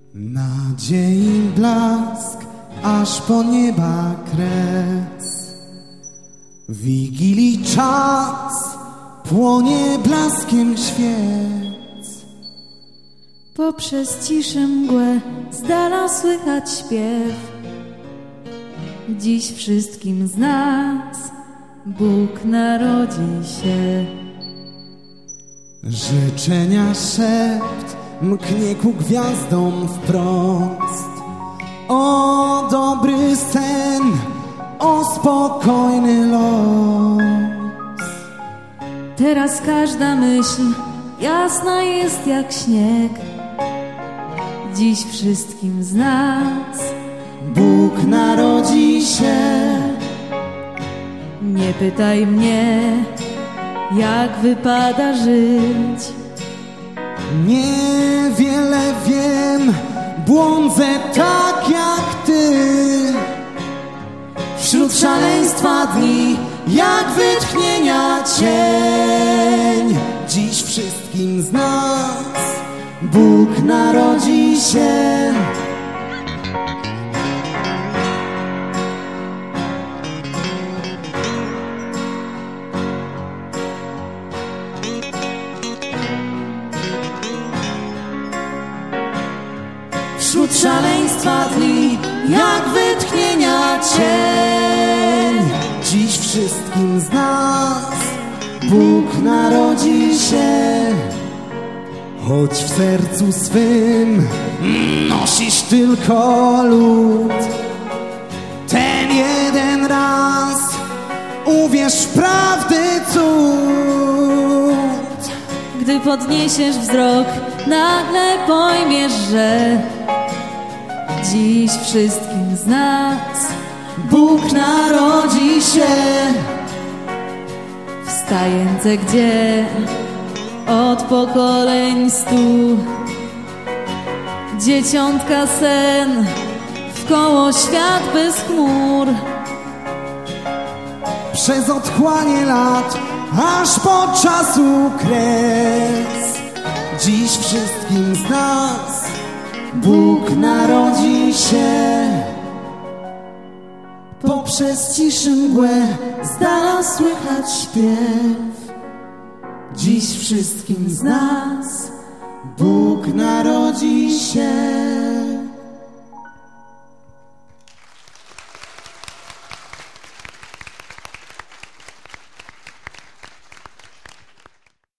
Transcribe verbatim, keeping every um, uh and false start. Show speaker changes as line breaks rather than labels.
Nadziei blask, aż po nieba kres. Wigilii czas płonie blaskiem świec.
Poprzez ciszę mgłę z dala słychać śpiew. Dziś wszystkim z nas Bóg narodzi się.
Życzenia szept mknie ku gwiazdom wprost. O dobry sen, o spokojny los.
Teraz każda myśl jasna jest jak śnieg. Dziś wszystkim z nas
Bóg narodzi się.
Nie pytaj mnie, jak wypada żyć.
Niewiele wiem, błądzę tak jak ty. Wśród szaleństwa dni, jak wytchnienia cień. Dziś wszystkim z nas Bóg narodzi się. Wśród szaleństwa dni, jak wytchnienia cień. Dziś wszystkim z nas Bóg narodzi się. Choć w sercu swym nosisz tylko lód, ten jeden raz uwierz w prawdy cud.
Gdy podniesiesz wzrok, nagle pojmiesz, że dziś wszystkim z nas
Bóg narodzi się.
Wstające gdzie od pokoleń stu, dzieciątka sen, wkoło świat bez chmur.
Przez otchłanie lat, aż po czasu kres. Dziś wszystkim z nas Bóg narodzi się. Poprzez ciszę mgłę z dala słychać śpiew. Dziś wszystkim z nas Bóg narodzi się.